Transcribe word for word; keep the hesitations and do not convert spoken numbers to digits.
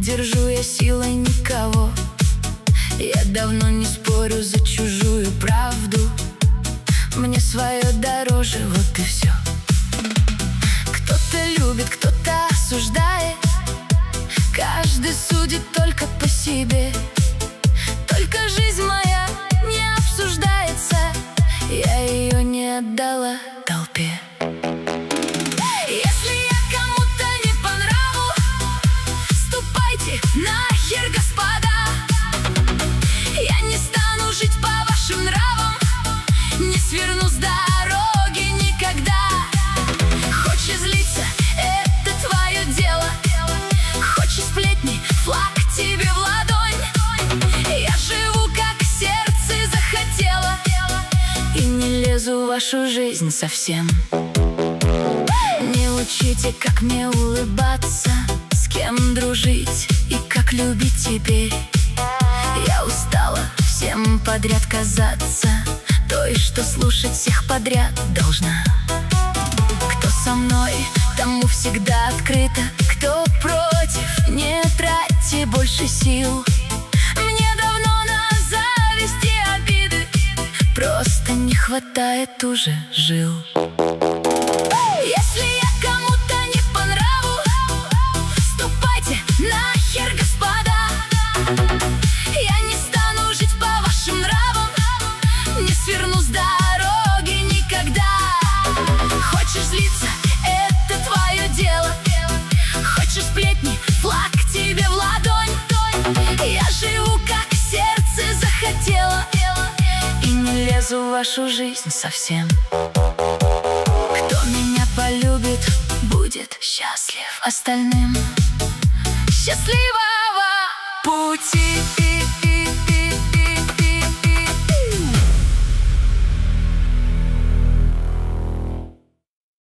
поддержу я силой никого. Я давно не спорю за чужую правду. Мне свое дороже, вот и все. Кто-то любит, кто-то осуждает. Каждый судит только по себе. Только жизнь моя не обсуждается. Я ее не отдала толпе. Если я кому-то не по нраву, ступайте нахер, господа. Я не стану жить по вашим нравам, не сверну с дороги никогда. Хочешь злиться — это твое дело. Хочешь сплетни — флаг тебе в ладонь. Я живу, как сердце захотело, и не лезу в вашу жизнь совсем. Не учите, как мне улыбаться, с кем дружить и как любить теперь. Я устала всем подряд казаться той, что слушать всех подряд должна. Кто со мной, тому всегда открыто. Кто против, не тратьте больше сил. Мне давно на зависть и обиды просто не хватает уже жил. Если я кому-то не по нраву, ступайте нахер, господа. Я не стану жить по вашим нравам, не сверну с дороги никогда. Хочешь злиться — это твое дело. Хочешь сплетни — флаг тебе в ладонь. Я живу, как сердце захотело, и не лезу в вашу жизнь совсем. Кто меня полюбит, будет счастлив остальным. Счастливого пути!